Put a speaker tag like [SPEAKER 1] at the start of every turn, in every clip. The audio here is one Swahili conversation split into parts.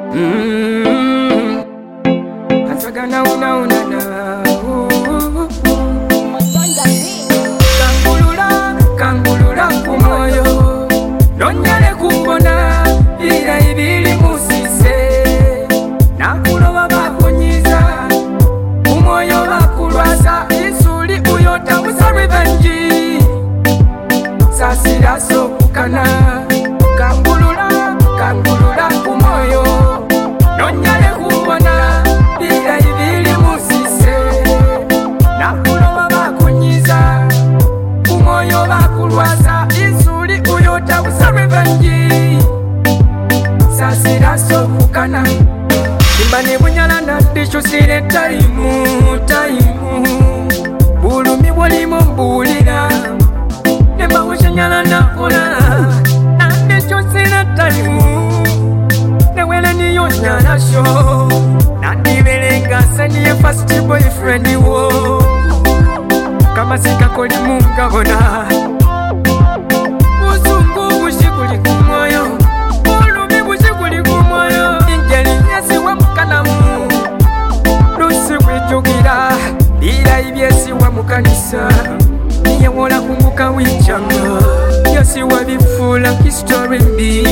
[SPEAKER 1] Asagana una kangulula kumoyo nonyale kubona ira ibili musise nakuloba bakunyiza kumoyo bakulwaza isuli uyota busa revenge sasira sokukana kangulula kumoyo nonyale kubona ira ibili musise nakuloba bakunyiza kumoyo bakulwaza isuli uyota busa revenge sasira sokukana imbani bunyala nadishusire taimu bulumi bwolimo mbulira nembawushanyala nakola nadishusire taimu newele niyo nyalasho nandibelenga saniye first boyfriend wo kama sikakoli mungabona uzungu bushikuli kumoyo bulumi bushikuli kumoyo ingeli yesiwe mukanamu lusi wijugira bila ibyesiwe mukanisa niyewola kunguka wichanga yesiwe bifula history mbi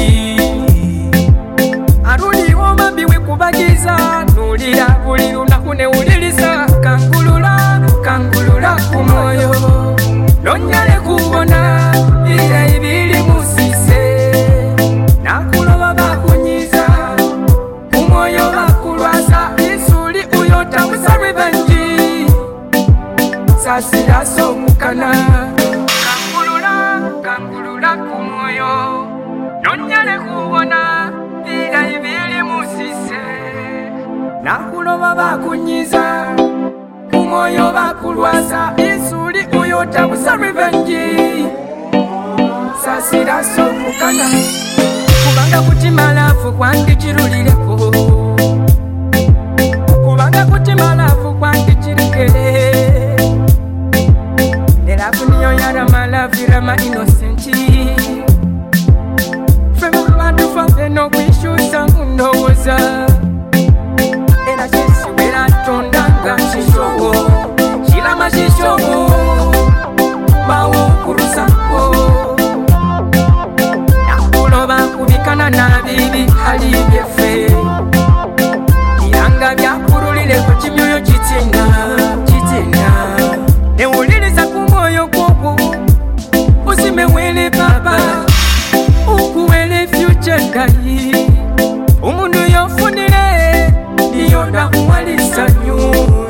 [SPEAKER 1] aruliwo mabi wekubagiza nulira buli lunaku newuliriza kangulula kumoyo nonyale kubona ira ibili musise nakuloba bakunyiza kumoyo bakulwaza isuli uyota busa revenge sasira sokukana kangulula kumoyo nonyale kubona ira ibili musise nakuloba bakunyiza kumoyo bakulwaza isuli uyota busa revenge sasira sokukana kubanga kuti malafu kwandichirulireko kubanga kuti malafu kwandichirikere nelafu niyo yara malavira innocenti fema bantu fafe nokwishusa mundowoza era chisiwera tondanga shishogo shilama shishogo bawukurusako nakuloba kubikana na bibi halibyefe iranga byakurulire ku kimyoyo kitina newuliriza kumoyo kwoko usimewele papa ukuwele future gayi umundu yofunire niyonda kuwalisanyu